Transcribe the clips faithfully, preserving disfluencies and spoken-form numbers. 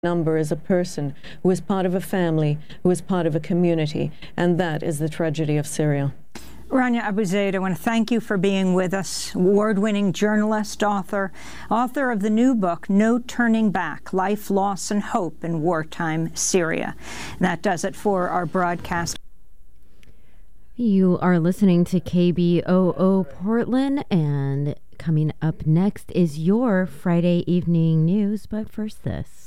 number is a person who is part of a family, who is part of a community, and that is the tragedy of Syria. Rania Abu Zaid, I want to thank you for being with us. Award-winning journalist, author, author of the new book, No Turning Back, Life, Loss, and Hope in Wartime Syria. And that does it for our broadcast. You are listening to K B O O Portland, and coming up next is your Friday evening news, but first this.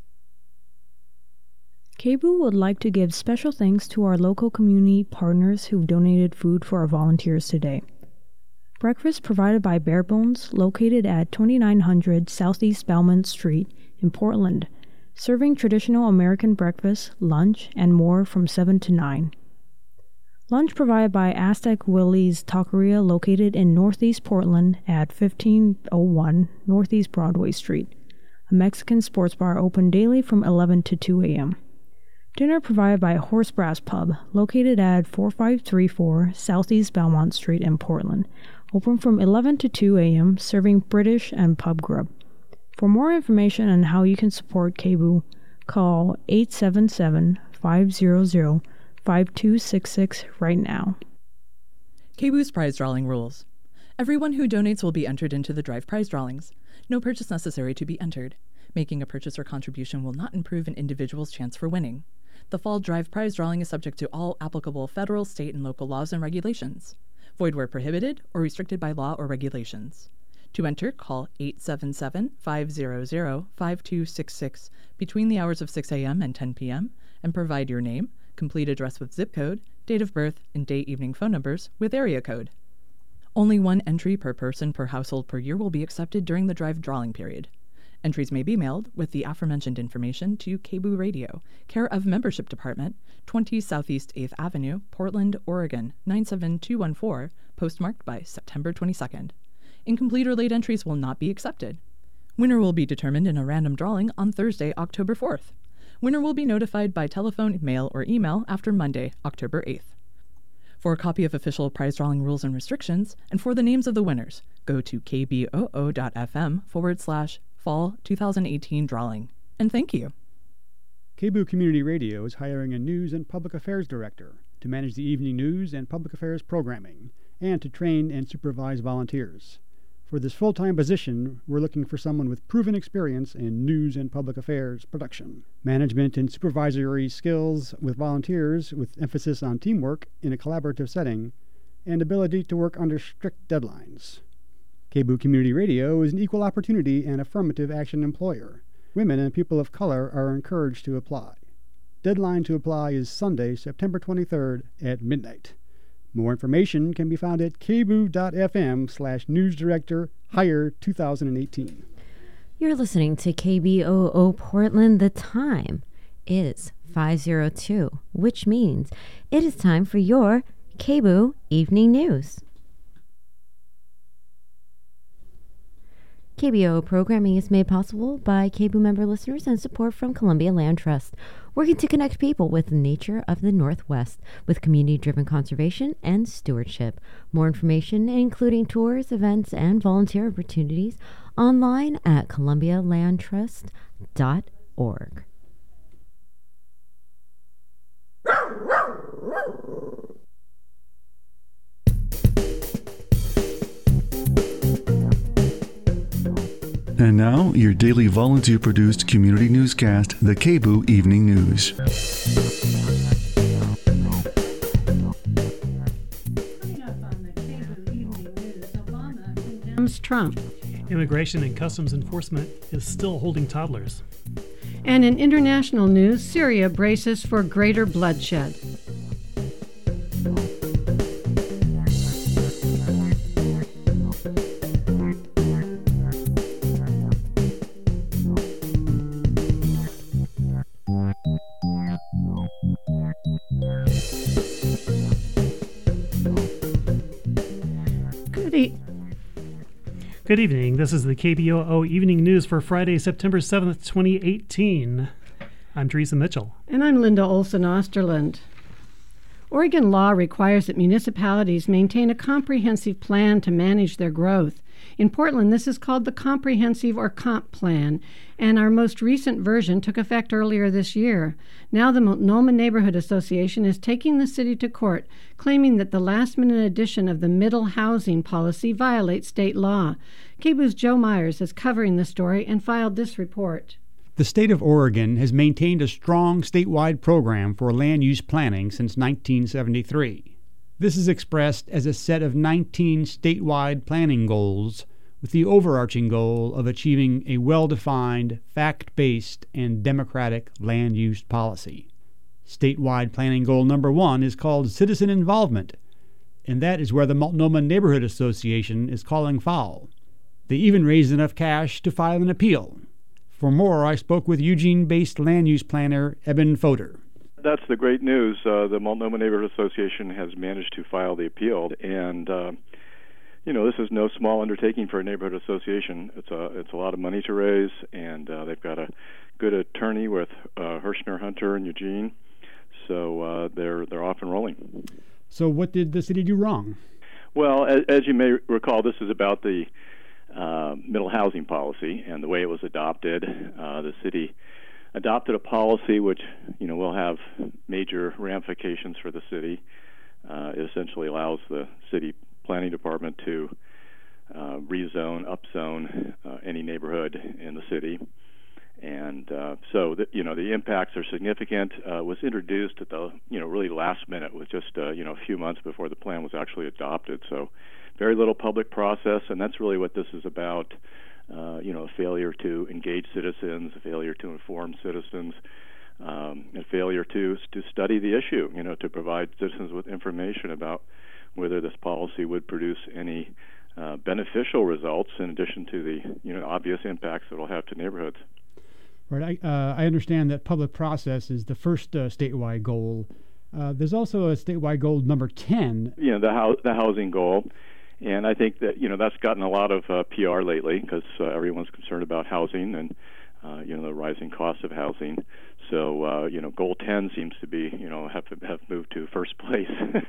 K B O O would like to give special thanks to our local community partners who've donated food for our volunteers today. Breakfast provided by Bare Bones, located at twenty-nine hundred Southeast Belmont Street in Portland, serving traditional American breakfast, lunch, and more from seven to nine. Lunch provided by Aztec Willie's Taqueria, located in Northeast Portland at fifteen oh one Northeast Broadway Street, a Mexican sports bar open daily from eleven to two a.m. Dinner provided by Horse Brass Pub, located at forty-five thirty-four Southeast Belmont Street in Portland, open from eleven to two a.m., serving British and pub grub. For more information on how you can support K B O O, call eight seven seven, five hundred, five two six six right now. K B O O's prize drawing rules. Everyone who donates will be entered into the Drive prize drawings. No purchase necessary to be entered. Making a purchase or contribution will not improve an individual's chance for winning. The Fall Drive prize drawing is subject to all applicable federal, state, and local laws and regulations. Void where prohibited or restricted by law or regulations. To enter, call eight seven seven, five hundred, five two six six between the hours of six a.m. and ten p.m. and provide your name, complete address with zip code, date of birth, and day-evening phone numbers with area code. Only one entry per person per household per year will be accepted during the Drive drawing period. Entries may be mailed with the aforementioned information to K B O O Radio, care of Membership Department, twenty Southeast eighth Avenue, Portland, Oregon, nine seven two one four, postmarked by September twenty-second. Incomplete or late entries will not be accepted. Winner will be determined in a random drawing on Thursday, October fourth. Winner will be notified by telephone, mail, or email after Monday, October eighth. For a copy of official prize drawing rules and restrictions, and for the names of the winners, go to kboo.fm forward slash Fall twenty eighteen drawing. And thank you. K B O O Community Radio is hiring a News and Public Affairs Director to manage the evening news and public affairs programming and to train and supervise volunteers. For this full-time position, we're looking for someone with proven experience in news and public affairs production, management and supervisory skills with volunteers with emphasis on teamwork in a collaborative setting, and ability to work under strict deadlines. K B O O Community Radio is an equal opportunity and affirmative action employer. Women and people of color are encouraged to apply. Deadline to apply is Sunday, September twenty-third at midnight. More information can be found at kboo.fm slash newsdirector hire twenty eighteen. You're listening to K B O O Portland. The time is five oh two, which means it is time for your K B O O Evening News. K B O O programming is made possible by K B O O member listeners and support from Columbia Land Trust, working to connect people with the nature of the Northwest with community-driven conservation and stewardship. More information, including tours, events, and volunteer opportunities, online at columbia land trust dot org. And now, your daily volunteer-produced community newscast, the K B O O Evening News. Coming up on the K B O O Evening News, Obama condemns Trump. Immigration and Customs Enforcement is still holding toddlers. And in international news, Syria braces for greater bloodshed. Good evening. This is the K B O O Evening News for Friday, September seventh, twenty eighteen. I'm Teresa Mitchell. And I'm Linda Olson Osterland. Oregon law requires that municipalities maintain a comprehensive plan to manage their growth. In Portland, this is called the Comprehensive or COMP Plan, and our most recent version took effect earlier this year. Now the Multnomah Neighborhood Association is taking the city to court, claiming that the last-minute addition of the middle housing policy violates state law. K B O O's Joe Myers is covering the story and filed this report. The state of Oregon has maintained a strong statewide program for land use planning since nineteen seventy-three. This is expressed as a set of nineteen statewide planning goals with the overarching goal of achieving a well-defined, fact-based, and democratic land use policy. Statewide planning goal number one is called citizen involvement, and that is where the Multnomah Neighborhood Association is calling foul. They even raised enough cash to file an appeal. For more, I spoke with Eugene-based land use planner Eben Fodor. That's the great news. Uh, the Multnomah Neighborhood Association has managed to file the appeal, and uh, you know, this is no small undertaking for a neighborhood association. It's a it's a lot of money to raise, and uh, they've got a good attorney with uh, Hirschner Hunter and Eugene, so uh, they're they're off and rolling. So, what did the city do wrong? Well, as, as you may recall, this is about the uh, middle housing policy and the way it was adopted. Uh, the city adopted a policy which, you know, will have major ramifications for the city. Uh, it essentially allows the city planning department to uh, rezone, upzone uh, any neighborhood in the city. And uh, so, the, you know, the impacts are significant. Uh, was introduced at the, you know, really last minute, with just, uh, you know, a few months before the plan was actually adopted. So very little public process, and that's really what this is about. Uh, you know, a failure to engage citizens, a failure to inform citizens, um, a failure to to study the issue, you know, to provide citizens with information about whether this policy would produce any uh, beneficial results in addition to the, you know, obvious impacts that it'll have to neighborhoods. Right. I, uh, I understand that public process is the first uh, statewide goal. Uh, there's also a statewide goal number ten. You know, the, ho- the housing goal. And I think that, you know, that's gotten a lot of uh, P R lately because uh, everyone's concerned about housing and, uh, you know, the rising cost of housing. So, uh, you know, goal ten seems to be, you know, have have moved to first place.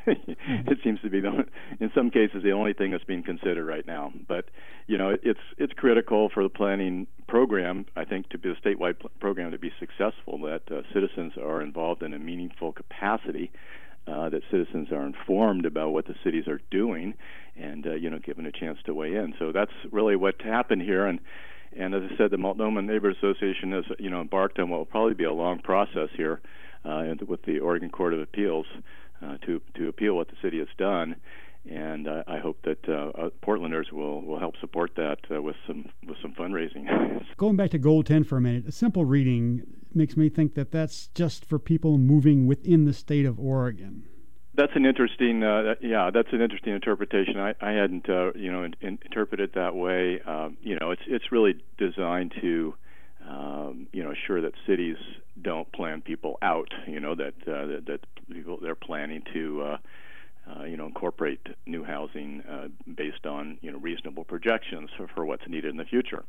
It seems to be, the, in some cases, the only thing that's being considered right now. But, you know, it, it's it's critical for the planning program, I think, to be a statewide pl- program to be successful, that uh, citizens are involved in a meaningful capacity. Uh, that citizens are informed about what the cities are doing, and uh, you know, given a chance to weigh in. So that's really what happened here. And and as I said, the Multnomah Neighborhood Association has, you know, embarked on what will probably be a long process here uh, with the Oregon Court of Appeals uh, to to appeal what the city has done. And uh, I hope that uh, Portlanders will, will help support that uh, with some with some fundraising. Going back to Goal ten for a minute, a simple reading makes me think that that's just for people moving within the state of Oregon. That's an interesting, uh, yeah, that's an interesting interpretation. I, I hadn't, uh, you know, in, in, interpreted it that way. Um, you know, it's it's really designed to, um, you know, assure that cities don't plan people out. You know, that uh, that, that people they're planning to. Uh, Uh, you know, incorporate new housing uh, based on, you know, reasonable projections for, for what's needed in the future.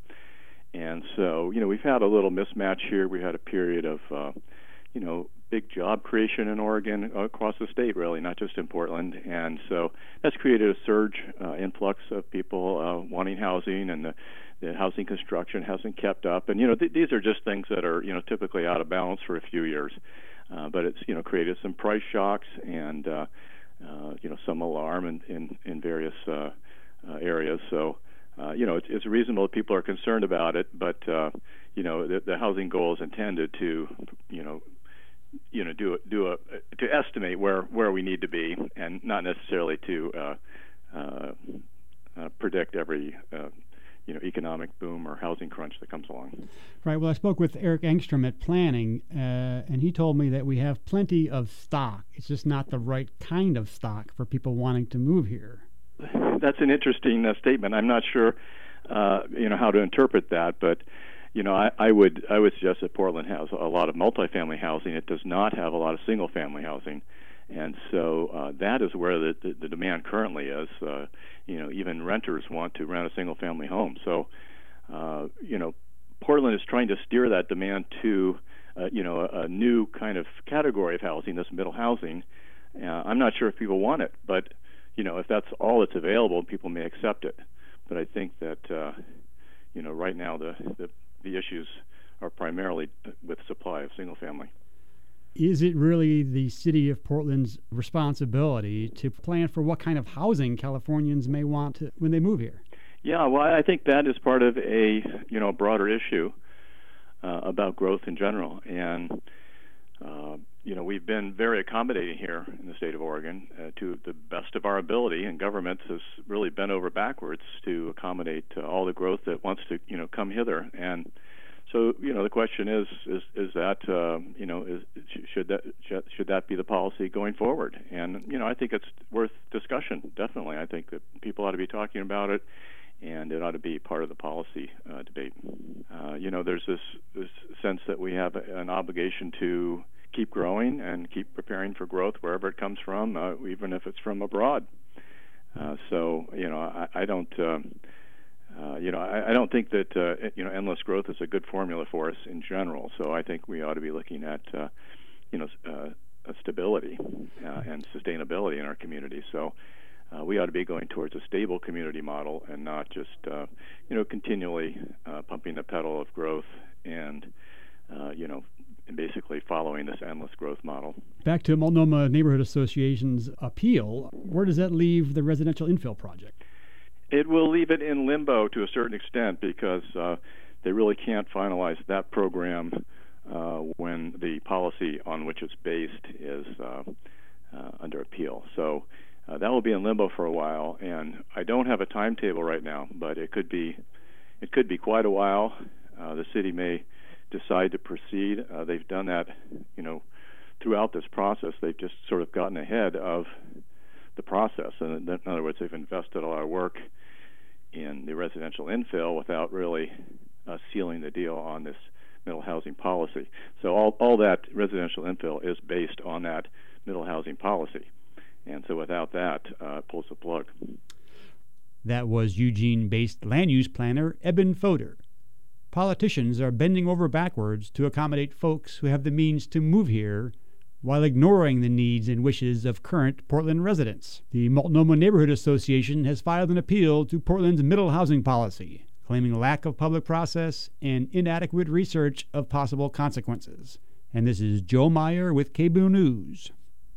And so, you know, we've had a little mismatch here. We had a period of, uh, you know, big job creation in Oregon across the state, really, not just in Portland. And so that's created a surge uh, influx of people uh, wanting housing, and the, the housing construction hasn't kept up. And, you know, th- these are just things that are, you know, typically out of balance for a few years. Uh, but it's, you know, created some price shocks and, uh, Uh, you know, some alarm in, in, in various uh, uh, areas. So, uh, you know, it's, it's reasonable that people are concerned about it, but, uh, you know, the, the housing goal is intended to, you know, you know, do a, do a, to estimate where, where we need to be, and not necessarily to uh, uh, uh, predict every uh, you know, economic boom or housing crunch that comes along. Right. Well, I spoke with Eric Engstrom at Planning, uh, and he told me that we have plenty of stock. It's just not the right kind of stock for people wanting to move here. That's an interesting uh, statement. I'm not sure, uh, you know, how to interpret that, but you know, I, I would I would suggest that Portland has a lot of multifamily housing. It does not have a lot of single-family housing. And so uh, that is where the, the, the demand currently is. Uh, you know, even renters want to rent a single-family home. So, uh, you know, Portland is trying to steer that demand to, uh, you know, a, a new kind of category of housing, this middle housing. Uh, I'm not sure if people want it, but, you know, if that's all that's available, people may accept it. but I think that uh, you know right now the, the the issues are primarily with supply of single family. Is it really the city of Portland's responsibility to plan for what kind of housing Californians may want to, when they move here? Yeah, well, I think that is part of a you know broader issue uh, about growth in general, and uh, you know we've been very accommodating here in the state of Oregon uh, to the best of our ability, and government has really bent over backwards to accommodate uh, all the growth that wants to you know come hither. And so you know the question is is is that uh, you know is, should that should that be the policy going forward? And you know I think it's worth discussion. Definitely, I think that people ought to be talking about it, and it ought to be part of the policy uh, debate. Uh, you know, there's this, this sense that we have an obligation to keep growing and keep preparing for growth wherever it comes from, uh, even if it's from abroad. Uh, so, you know, I, I don't, um, uh, you know, I, I don't think that uh, you know endless growth is a good formula for us in general. So I think we ought to be looking at, uh, you know, uh, stability uh, and sustainability in our community. So. Uh, we ought to be going towards a stable community model and not just, uh, you know, continually uh, pumping the pedal of growth and, uh, you know, basically following this endless growth model. Back to Multnomah Neighborhood Association's appeal, where does that leave the residential infill project? It will leave it in limbo to a certain extent because uh, they really can't finalize that program uh, when the policy on which it's based is uh, uh, under appeal. So. Uh, that will be in limbo for a while, and I don't have a timetable right now, but it could be, it could be quite a while. Uh, the city may decide to proceed. Uh, they've done that, you know, throughout this process. They've just sort of gotten ahead of the process, and in other words, they've invested a lot of work in the residential infill without really uh, sealing the deal on this middle housing policy. So all all that residential infill is based on that middle housing policy. And so without that, uh, it pulls the plug. That was Eugene-based land use planner Eben Fodor. Politicians are bending over backwards to accommodate folks who have the means to move here while ignoring the needs and wishes of current Portland residents. The Multnomah Neighborhood Association has filed an appeal to Portland's middle housing policy, claiming lack of public process and inadequate research of possible consequences. And this is Joe Meyer with K B O O News.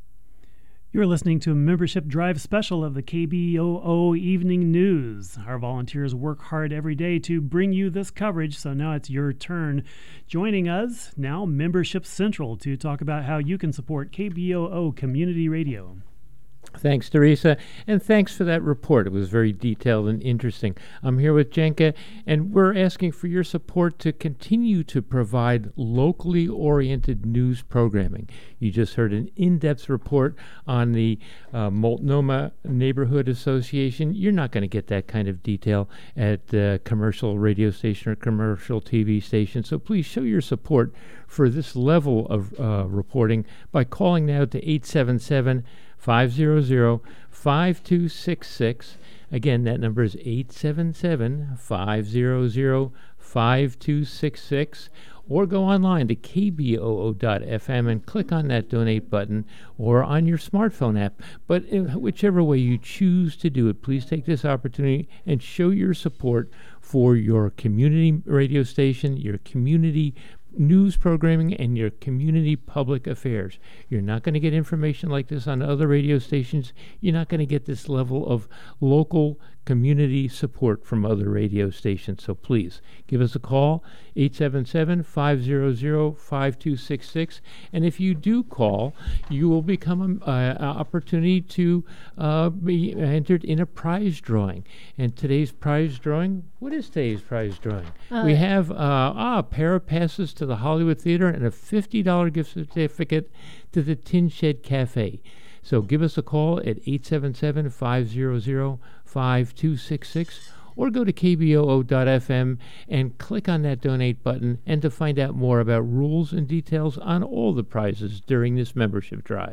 You're listening to a membership drive special of the K B O O Evening News. Our volunteers work hard every day to bring you this coverage, so now it's your turn. Joining us now, Membership Central, to talk about how you can support K B O O Community Radio. Thanks, Teresa, and thanks for that report. It was very detailed and interesting. I'm here with Jenka, and we're asking for your support to continue to provide locally oriented news programming. You just heard an in-depth report on the uh, Multnomah Neighborhood Association. You're not going to get that kind of detail at the commercial radio station or commercial T V station, so please show your support for this level of uh, reporting by calling now to eight seven seven, five hundred, five two six six. Again, that number is eight seven seven, five hundred, five two six six. Or go online to k b o o dot f m and click on that donate button, or on your smartphone app. But in whichever way you choose to do it, please take this opportunity and show your support for your community radio station, your community news programming, and your community public affairs. You're not going to get information like this on other radio stations. You're not going to get this level of local community support from other radio stations. So please give us a call, eight seven seven, five hundred, five two six six. And if you do call, you will become an uh, opportunity to uh, be entered in a prize drawing. And today's prize drawing, what is today's prize drawing? Uh, we have uh, ah, a pair of passes to the Hollywood Theater and a fifty dollars gift certificate to the Tin Shed Cafe. So give us a call at eight seven seven, five hundred, five two six six, or go to k b o o dot f m and click on that donate button, and to find out more about rules and details on all the prizes during this membership drive.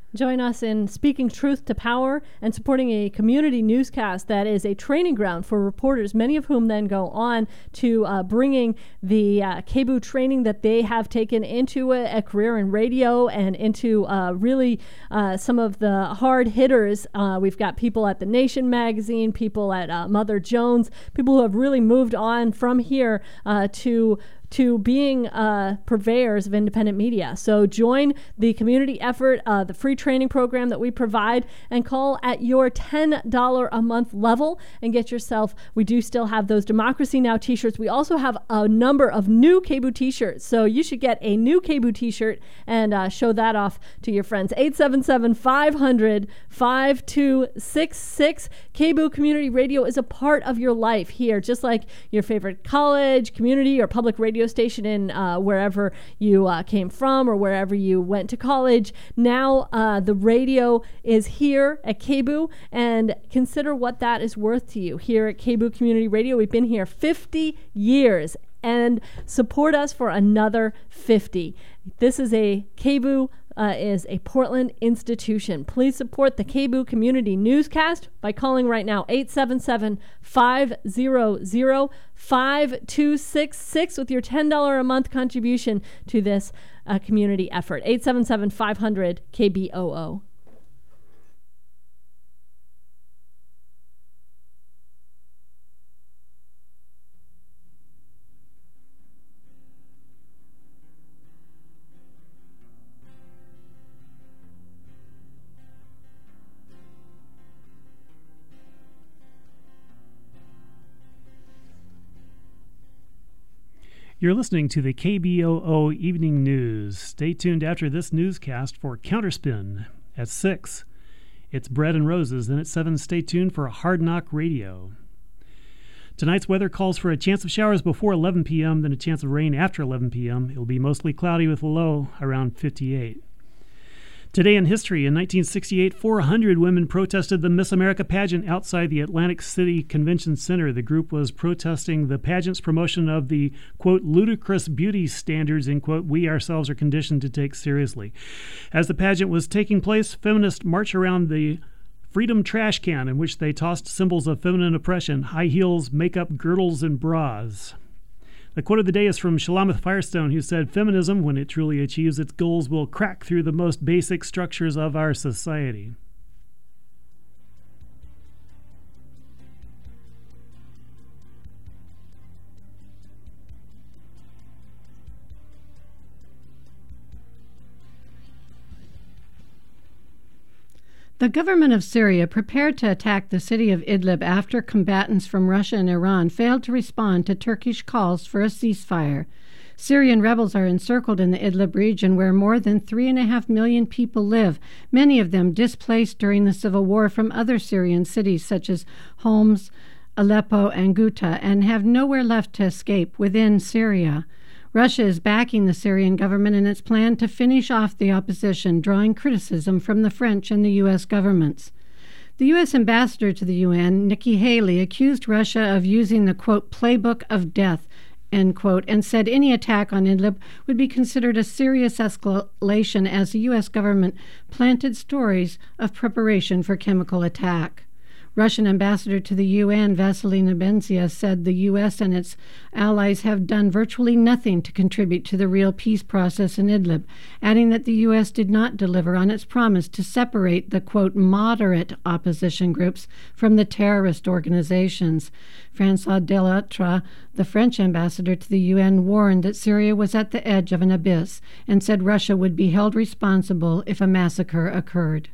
Join us in speaking truth to power and supporting a community newscast that is a training ground for reporters, many of whom then go on to uh, bringing the uh, K B O O training that they have taken into a, a career in radio and into uh, really uh, some of the hard hitters. Uh, we've got people at The Nation magazine, people at uh, Mother Jones, people who have really moved on from here uh, to to being uh, purveyors of independent media. So join the community effort, uh, the free training program that we provide, and call at your ten dollars a month level and get yourself, we do still have those Democracy Now! T-shirts. We also have a number of new K B O O T-shirts. So you should get a new K B O O T-shirt and uh, show that off to your friends. eight seven seven, five hundred, five two six six. K B O O Community Radio is a part of your life here, just like your favorite college, community, or public radio station in uh, wherever you uh, came from or wherever you went to college. Now uh, the radio is here at K B O O, and consider what that is worth to you. Here at K B O O Community Radio, we've been here fifty years, and support us for another fifty. This is a K B O O Uh, is a Portland institution. Please support the K B O O Community Newscast by calling right now, eight seven seven, five hundred, five two six six with your ten dollars a month contribution to this uh, community effort. eight seven seven, five hundred, K B O O. You're listening to the K B O O Evening News. Stay tuned after this newscast for Counterspin at six. It's Bread and Roses. Then at seven, stay tuned for Hard Knock Radio. Tonight's weather calls for a chance of showers before eleven p.m., then a chance of rain after eleven p.m. It will be mostly cloudy with a low around fifty-eight. Today in history, in nineteen sixty-eight, four hundred women protested the Miss America pageant outside the Atlantic City Convention Center. The group was protesting the pageant's promotion of the, quote, ludicrous beauty standards, in quote, we ourselves are conditioned to take seriously. As the pageant was taking place, feminists marched around the Freedom trash can in which they tossed symbols of feminine oppression, high heels, makeup, girdles, and bras. The quote of the day is from Shalamith Firestone, who said, feminism, when it truly achieves its goals, will crack through the most basic structures of our society. The government of Syria prepared to attack the city of Idlib after combatants from Russia and Iran failed to respond to Turkish calls for a ceasefire. Syrian rebels are encircled in the Idlib region where more than three and a half million people live, many of them displaced during the civil war from other Syrian cities such as Homs, Aleppo, and Ghouta, and have nowhere left to escape within Syria. Russia is backing the Syrian government in its plan to finish off the opposition, drawing criticism from the French and the U S governments. The U S ambassador to the U N, Nikki Haley, accused Russia of using the, quote, playbook of death, end quote, and said any attack on Idlib would be considered a serious escalation as the U S government planted stories of preparation for chemical attack. Russian ambassador to the U N, Vasily Nebenzia, said the U S and its allies have done virtually nothing to contribute to the real peace process in Idlib, adding that the U S did not deliver on its promise to separate the, quote, moderate opposition groups from the terrorist organizations. François Delattre, the French ambassador to the U N, warned that Syria was at the edge of an abyss and said Russia would be held responsible if a massacre occurred.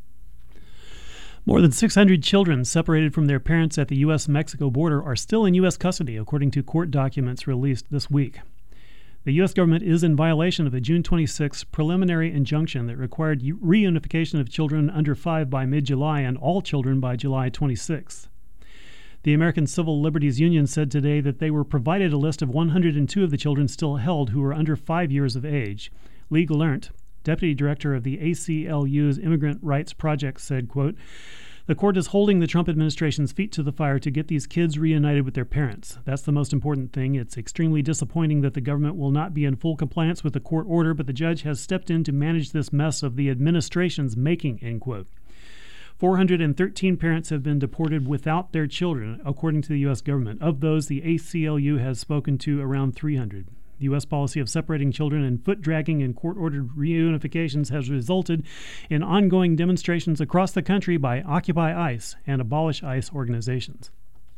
More than six hundred children separated from their parents at the U S Mexico border are still in U S custody, according to court documents released this week. The U S government is in violation of a June twenty-sixth preliminary injunction that required reunification of children under five by mid-July and all children by July twenty-sixth. The American Civil Liberties Union said today that they were provided a list of one hundred two of the children still held who were under five years of age. Lee Gallant, deputy director of the A C L U's Immigrant Rights Project, said, quote, The court is holding the Trump administration's feet to the fire to get these kids reunited with their parents. That's the most important thing. It's extremely disappointing that the government will not be in full compliance with the court order, but the judge has stepped in to manage this mess of the administration's making, end quote. four hundred thirteen parents have been deported without their children, according to the U S government. Of those, the A C L U has spoken to around three hundred. The U S policy of separating children and foot-dragging in court-ordered reunifications has resulted in ongoing demonstrations across the country by Occupy ICE and Abolish ICE organizations.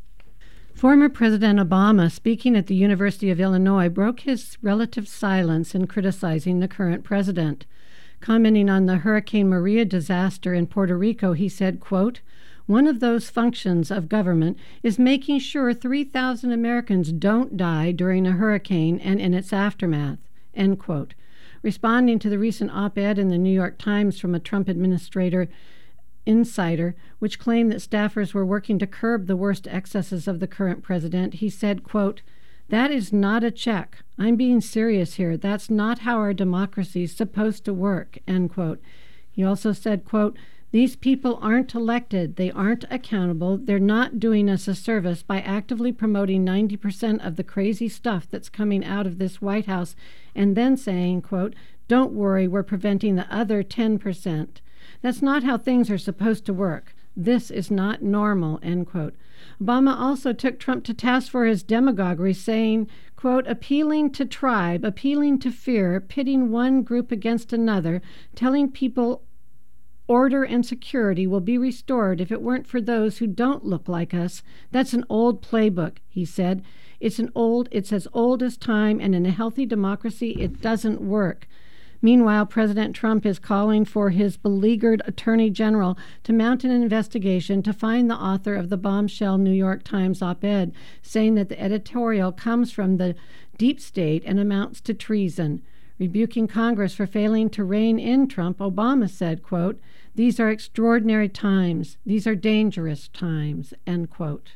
Former President Obama, speaking at the University of Illinois, broke his relative silence in criticizing the current president. Commenting on the Hurricane Maria disaster in Puerto Rico, he said, quote, "One of those functions of government is making sure three thousand Americans don't die during a hurricane and in its aftermath," end quote. Responding to the recent op-ed in the New York Times from a Trump administrator insider, which claimed that staffers were working to curb the worst excesses of the current president, he said, quote, "That is not a check. I'm being serious here. That's not how our democracy is supposed to work," end quote. He also said, quote, "These people aren't elected. They aren't accountable. They're not doing us a service by actively promoting ninety percent of the crazy stuff that's coming out of this White House and then saying, quote, 'Don't worry, we're preventing the other ten percent. That's not how things are supposed to work. This is not normal," end quote. Obama also took Trump to task for his demagoguery, saying, quote, "Appealing to tribe, appealing to fear, pitting one group against another, telling people order and security will be restored if it weren't for those who don't look like us. That's an old playbook," he said. It's an old, it's as old as time, and in a healthy democracy, it doesn't work. Meanwhile, President Trump is calling for his beleaguered Attorney General to mount an investigation to find the author of the bombshell New York Times op-ed, saying that the editorial comes from the deep state and amounts to treason. Rebuking Congress for failing to rein in Trump, Obama said, quote, "These are extraordinary times. These are dangerous times," end quote.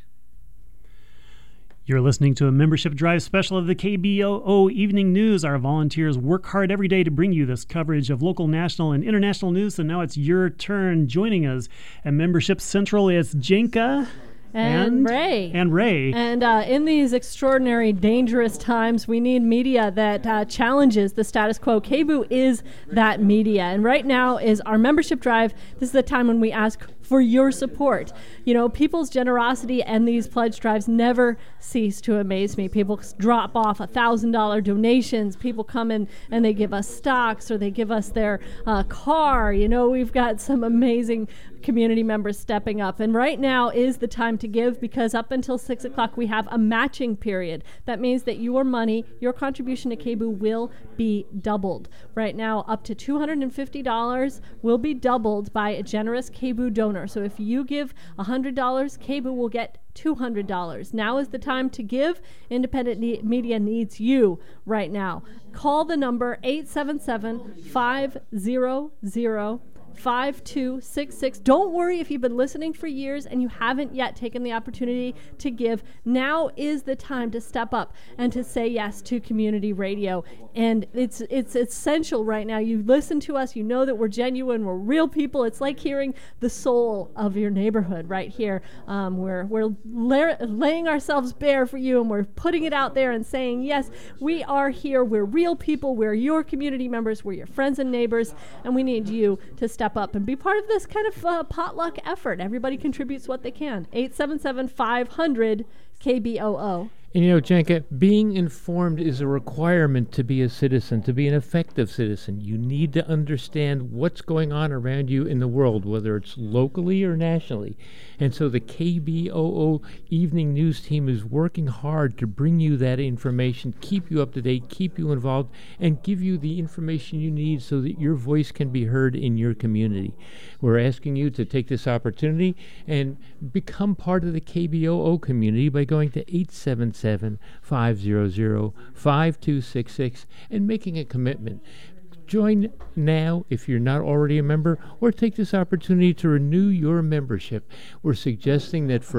You're listening to a membership drive special of the K B O O Evening News. Our volunteers work hard every day to bring you this coverage of local, national, and international news. So now it's your turn. Joining us at Membership Central, it's Jenka. And, and Ray. And Ray. And uh, in these extraordinary, dangerous times, we need media that uh, challenges the status quo. K B O O is that media. And right now is our membership drive. This is the time when we ask for your support. You know, people's generosity and these pledge drives never cease to amaze me. People drop off one thousand dollars donations. People come in and they give us stocks or they give us their uh, car. You know, we've got some amazing community members stepping up. And right now is the time to give, because up until six o'clock we have a matching period. That means that your money, your contribution to K B O O will be doubled. Right now, up to two hundred fifty dollars will be doubled by a generous K B O O donor. So if you give one hundred dollars, K B O O will get two hundred dollars. Now is the time to give. Independent ne- media needs you right now. Call the number eight seven seven, five hundred, five two six six. Don't worry if you've been listening for years and you haven't yet taken the opportunity to give. Now is the time to step up and to say yes to community radio. And it's it's essential right now. You listen to us, you know that we're genuine, we're real people. It's like hearing the soul of your neighborhood right here. Um, we're we're la- laying ourselves bare for you, and we're putting it out there and saying, yes, we are here. We're real people. We're your community members. We're your friends and neighbors, and we need you to step up and be part of this kind of uh, potluck effort. Everybody contributes what they can. eight seven seven, five hundred, K B O O. And you know, Jenka, being informed is a requirement to be a citizen, to be an effective citizen. You need to understand what's going on around you in the world, whether it's locally or nationally. And so the K B O O Evening News team is working hard to bring you that information, keep you up to date, keep you involved, and give you the information you need so that your voice can be heard in your community. We're asking you to take this opportunity and become part of the K B O O community by going to eight seven seven, five hundred, five two six six and making a commitment. Join now if you're not already a member, or take this opportunity to renew your membership. We're suggesting that for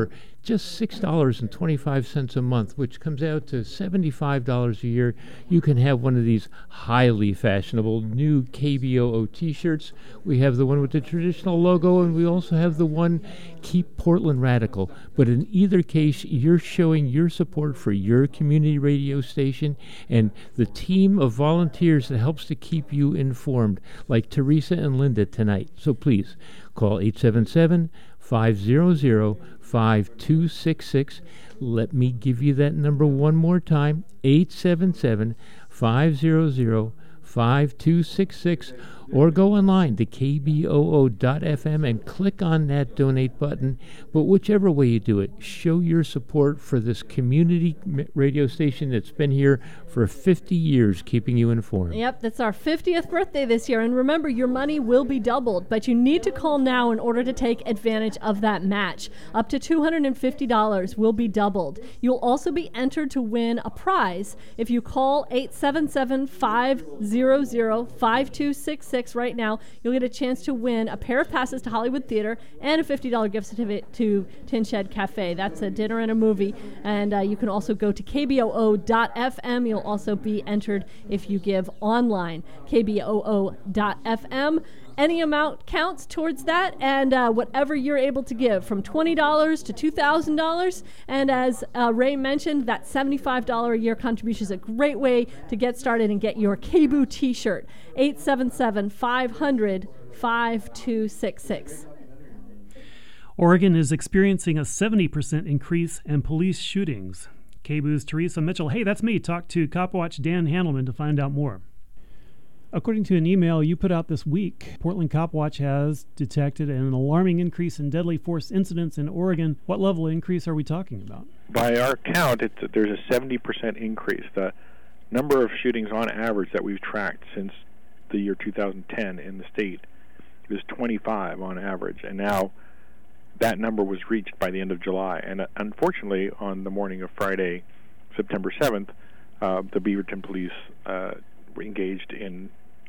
just six dollars and twenty-five cents a month, which comes out to seventy-five dollars a year, you can have one of these highly fashionable new K B O O t-shirts. We have the one with the traditional logo, and we also have the one Keep Portland Radical. But in either case, you're showing your support for your community radio station and the team of volunteers that helps to keep you informed, like Teresa and Linda tonight. So please, call eight seven seven, five hundred, five two six six. Let me give you that number one more time, eight seven seven, five hundred, five two six six, or go online to k b o o dot f m and click on that donate button. But whichever way you do it, show your support for this community radio station that's been here for fifty years, keeping you informed. Yep, that's our fiftieth birthday this year. And remember, your money will be doubled, but you need to call now in order to take advantage of that match. Up to two hundred fifty dollars will be doubled. You'll also be entered to win a prize if you call eight seven seven, five hundred, five two six six right now. You'll get a chance to win a pair of passes to Hollywood Theater and a fifty dollars gift certificate to Tin Shed Cafe. That's a dinner and a movie. And uh, you can also go to k b o o dot f m. You'll also be entered if you give online, k b o o dot f m. Any amount counts towards that, and uh, whatever you're able to give, from twenty dollars to two thousand dollars. And as uh, Ray mentioned, that seventy-five dollars a year contribution is a great way to get started and get your K B O O t-shirt. eight seven seven, five hundred, five two six six. Oregon is experiencing a seventy percent increase in police shootings. K B O O's Teresa Mitchell, hey, that's me, talked to Copwatch Dan Handelman to find out more. According to an email you put out this week, Portland Copwatch has detected an alarming increase in deadly force incidents in Oregon. What level of increase are we talking about? By our count, it's, there's a seventy percent increase. The number of shootings on average that we've tracked since the year two thousand ten in the state is twenty-five on average, and now that number was reached by the end of July. And uh, unfortunately, on the morning of Friday, September seventh, uh, the Beaverton Police uh, were engaged in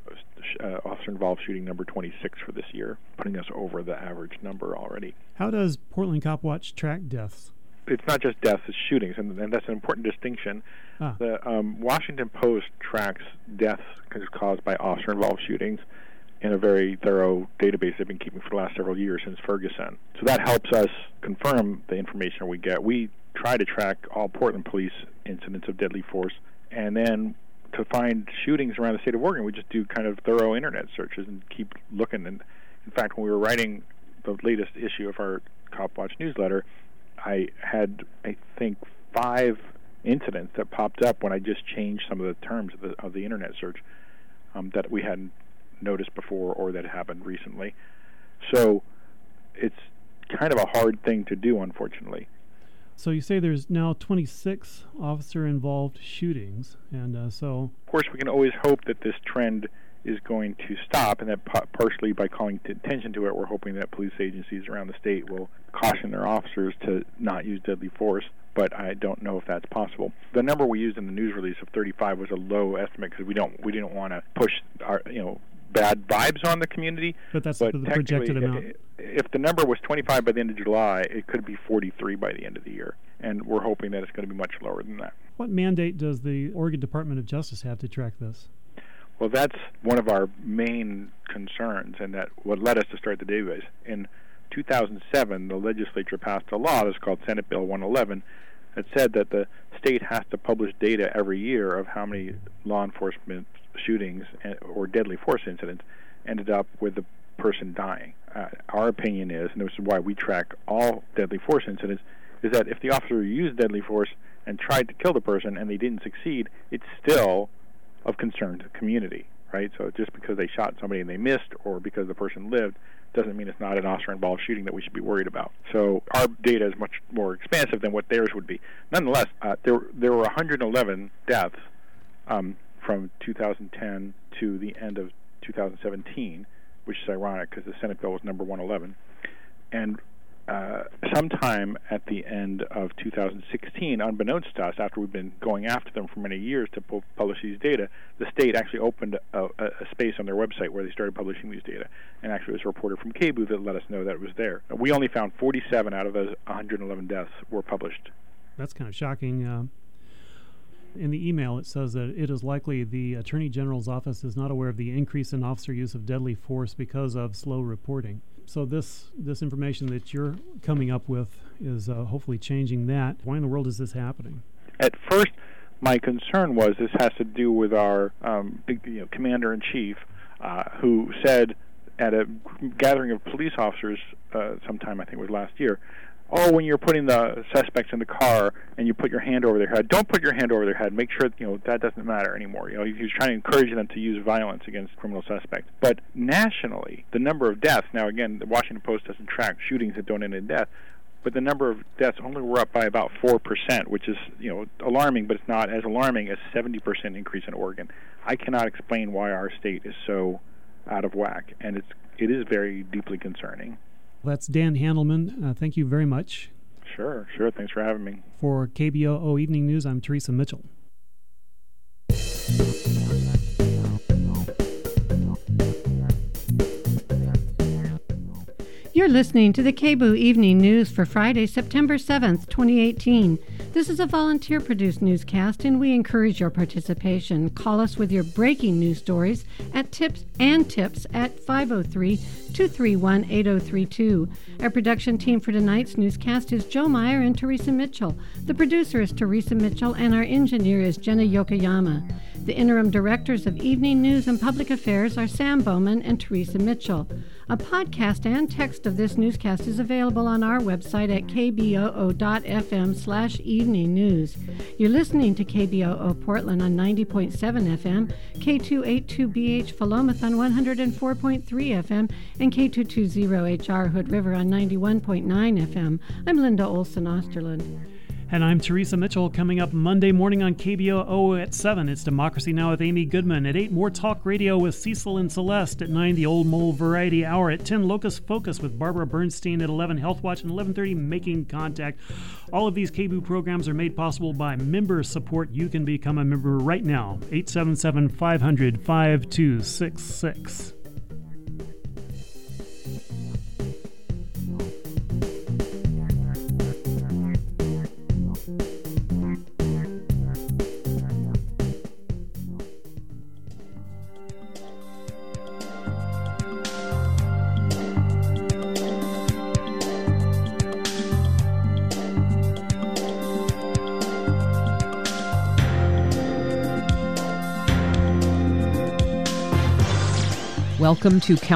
uh, officer-involved shooting number twenty-six for this year, putting us over the average number already. How does Portland Copwatch track deaths? It's not just deaths, it's shootings, and, and that's an important distinction. Ah. The um, Washington Post tracks deaths caused by officer-involved shootings in a very thorough database they've been keeping for the last several years since Ferguson. So that helps us confirm the information we get. We try to track all Portland police incidents of deadly force, and then to find shootings around the state of Oregon, we just do kind of thorough internet searches and keep looking. And in fact, when we were writing the latest issue of our Copwatch newsletter, I had, I think, five incidents that popped up when I just changed some of the terms of the, of the internet search um, that we hadn't noticed before or that happened recently. So it's kind of a hard thing to do, unfortunately. So you say there's now twenty-six officer-involved shootings, and uh, so... Of course, we can always hope that this trend is going to stop, and that pa- partially by calling t- attention to it, we're hoping that police agencies around the state will caution their officers to not use deadly force, but I don't know if that's possible. The number we used in the news release of thirty-five was a low estimate because we don't we didn't want to push our you know bad vibes on the community. But that's but the projected amount. If the number was twenty-five by the end of July, it could be forty-three by the end of the year, and we're hoping that it's going to be much lower than that. What mandate does the Oregon Department of Justice have to track this? Well, that's one of our main concerns, and that what led us to start the database. In two thousand seven, the legislature passed a law that's called Senate Bill one eleven that said that the state has to publish data every year of how many law enforcement shootings or deadly force incidents ended up with the person dying. Uh, our opinion is, and this is why we track all deadly force incidents, is that if the officer used deadly force and tried to kill the person and they didn't succeed, it's still of concern to the community, right? So just because they shot somebody and they missed, or because the person lived, doesn't mean it's not an officer-involved shooting that we should be worried about. So our data is much more expansive than what theirs would be. Nonetheless, uh, there there were one hundred eleven deaths um, from two thousand ten to the end of two thousand seventeen, which is ironic because the Senate bill was number one eleven. And uh, sometime at the end of two thousand sixteen, unbeknownst to us, after we've been going after them for many years to pu- publish these data, the state actually opened a, a, a space on their website where they started publishing these data. And actually, it was a reporter from K B U that let us know that it was there. We only found forty-seven out of those one hundred eleven deaths were published. That's kind of shocking. Uh, in the email, it says that it is likely the Attorney General's office is not aware of the increase in officer use of deadly force because of slow reporting. So this this information that you're coming up with is uh, hopefully changing that. Why in the world is this happening? At first, my concern was this has to do with our um, big, you know, commander-in-chief, uh, who said at a gathering of police officers uh, sometime, I think it was last year, oh, when you're putting the suspects in the car and you put your hand over their head, don't put your hand over their head. Make sure that, you know, that doesn't matter anymore. You know, he was trying to encourage them to use violence against criminal suspects. But nationally, the number of deaths, now again, the Washington Post doesn't track shootings that don't end in death, but the number of deaths only were up by about four percent, which is, you know, alarming, but it's not as alarming as seventy percent increase in Oregon. I cannot explain why our state is so out of whack, and it's it is very deeply concerning. That's Dan Handelman. Uh, thank you very much. Sure, sure. Thanks for having me. For K B O O Evening News, I'm Teresa Mitchell. You're listening to the K B U Evening News for Friday, September seventh, twenty eighteen. This is a volunteer-produced newscast, and we encourage your participation. Call us with your breaking news stories at tips and tips at five oh three, two three one, eight oh three two. Our production team for tonight's newscast is Joe Meyer and Teresa Mitchell. The producer is Teresa Mitchell, and our engineer is Jenna Yokoyama. The interim directors of Evening News and Public Affairs are Sam Bowman and Teresa Mitchell. A podcast and text of this newscast is available on our website at k b o o dot f m slash evening news. You're listening to K B O O Portland on ninety point seven F M, K two eighty-two B H Philomath on one hundred four point three F M, and K two twenty H R Hood River on ninety-one point nine F M. I'm Linda Olson Osterland. And I'm Teresa Mitchell. Coming up Monday morning on K B O O at seven, it's Democracy Now! With Amy Goodman. At eight, more Talk Radio with Cecil and Celeste. At nine, the Old Mole Variety Hour. At ten, Locust Focus with Barbara Bernstein. At eleven, Health Watch. And eleven thirty, Making Contact. All of these K B O O programs are made possible by member support. You can become a member right now. eight seven seven, five hundred, five two six six. Welcome to